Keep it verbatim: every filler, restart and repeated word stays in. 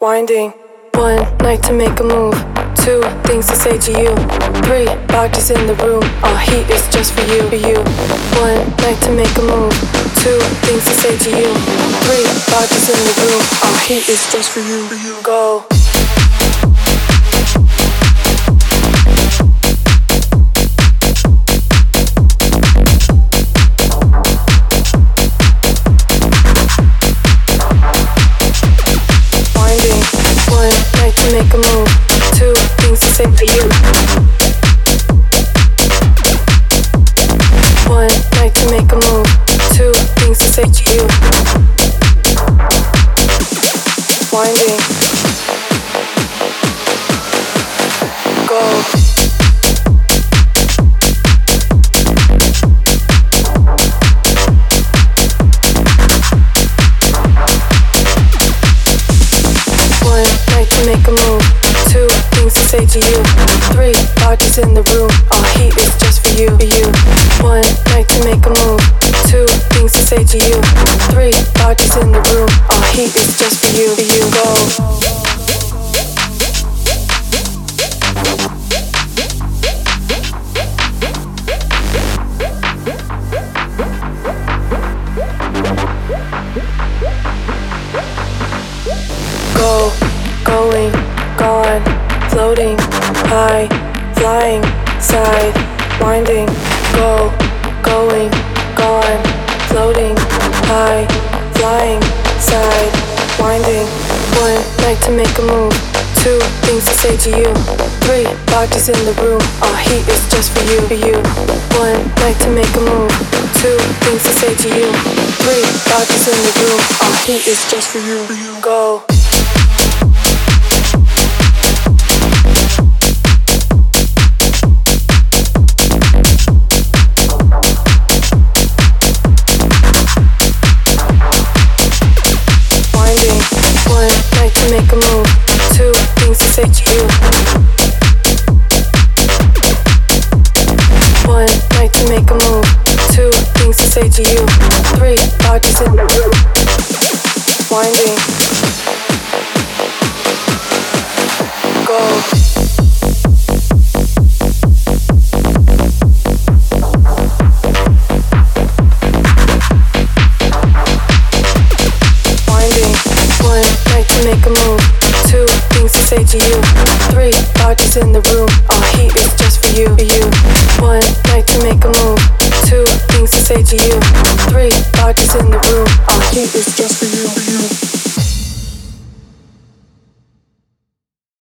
winding. One night to make a move. Two things to say to you. Three bodies in the room. All heat is just for you, for you. One night to make a move. Two things to say to you. Three bodies in the room. All heat is just for you, for you. Go. Make a move. Two things to say to you. One night to make a move. Two things to say to you. Winding. Go. Make a move. Two things to say to you. Three bodies in the room. All heat is just for you, for you. One night to make a move. Two things to say to you. Three bodies in the room. All heat is just for you, for you. Go. Go, going, gone, floating, high, flying, side, winding. Go, going, gone, floating, high, flying, side, winding. One night to make a move. Two things to say to you. Three bodies in the room. All heat is just for you, for you. One night to make a move. Two things to say to you. Three bodies in the room. All heat is just for you, for you. Go. Make a move. Two things to say to you. One night to make a move. Two things to say to you. Three bodies in the room. Winding. Go. Make a move. Two things to say to you. Three bodies in the room. All heat is just for you, for you. One night to make a move. Two things to say to you. Three bodies in the room. All heat is just for you, for you.